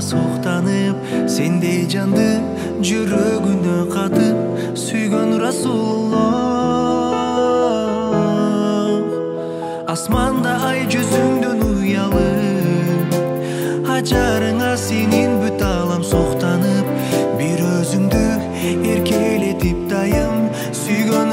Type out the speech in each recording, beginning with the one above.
суктанып, сендей жанды жүрөгүнө катып сүйгөн Расулуллах. Асманда ай жүзүңдөн уялып, ажарыңа сенин бүт алам суктанып, бир өзүңдү эркелетип дайым сүйгөн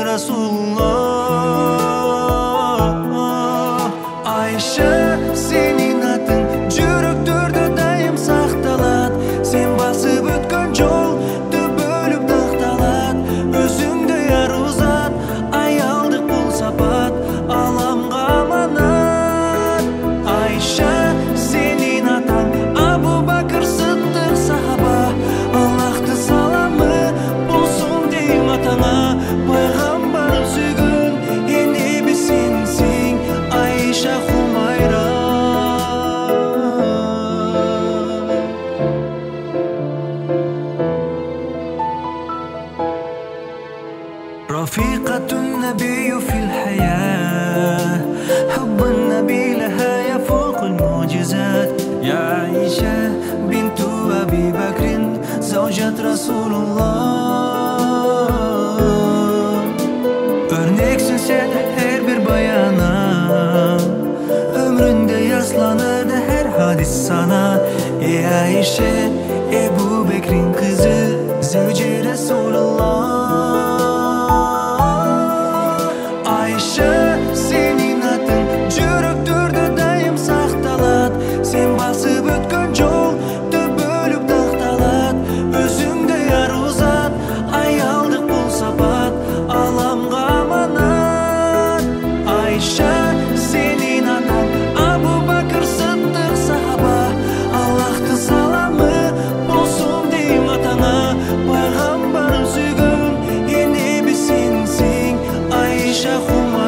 Расулуллах. Айша, сенин атың жүрөктөрдө дайым сакталат, сен басып өткөн жол бөлүп дакталат, өзүңдөй арузат, аялдык бул сапат, аламга аманат. Айша, сенин атаң Абу Бакыр Сыддык сахаба, Аллахты саламы болсун дейм атаңа, пайгамбарым сүйгөн энеби сенсиң, Айша Хумайра. رفيقة النبي في الحياة، حب النبي لها يفوق المعجزات. يا عائشة بنت أبي بكر زوجة رسول الله. Örneksin sen her bir bayana, ömründe yaslanırdı her hadis sana. Ey Ayşe, Ebu Bekir'in kızı, zevci Resulullah. Ayşe, senin atın жүрөктөрдө дайым сакталат, сен басып өткөн жол бөлүп дакталат, өзүңдөй арузат, аялдык бул сапат, аламга аманат. Айша, сенин атаң Абу Бакыр Сыддык сахаба, Аллахты саламы болсун дейм атаңа, пайгамбарым сүйгөн энеби сенсиң, Айша Хумайра.